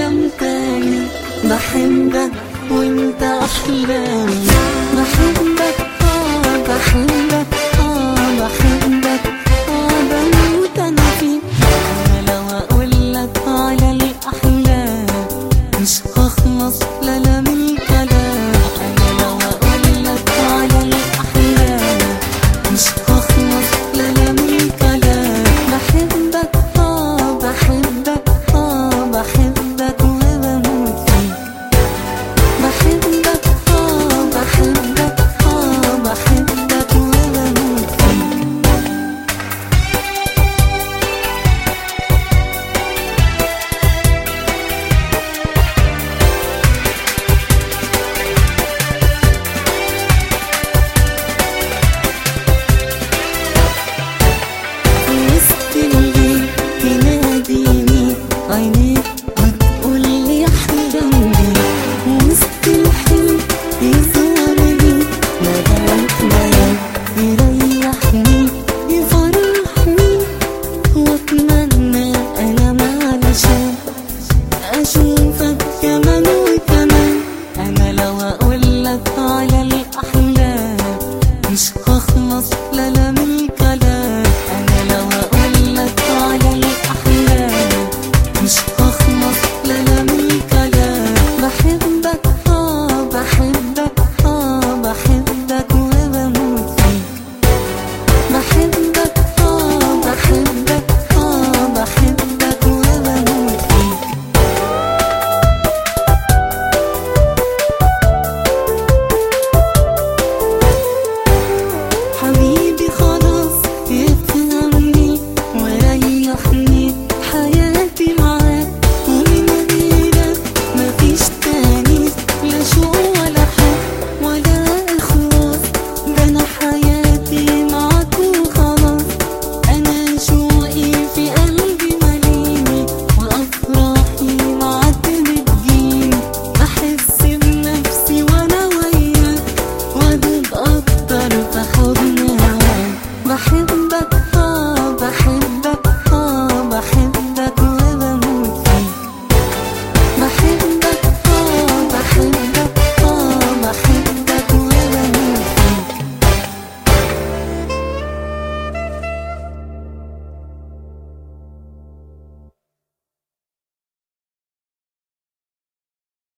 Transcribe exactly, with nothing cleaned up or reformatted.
أحلام تاني. بحبك وانت أحلامي، بحبك اه بحبك اه بحبك اه بموت أنا فيك. أنا لو أقولك على الأحلام مش هخلص لا لا من الكلام. أنا لو أقولك على الأحلام مش هخلص لا لا من الكلام. بحبك اه بحبك اه بحبك وبموت فيك. بحبك اه بحبك اه بحبك وبموت فيك. وسط الليل تناديني عينيك بتقولي أحلامي، وسط الحلم يزورني نداك نداك يريحني يفرحني. وأتمنى أنام علشان أشوفك كمان وكمان. أنا لو أقولك على الأحلام مش هخلص لا لا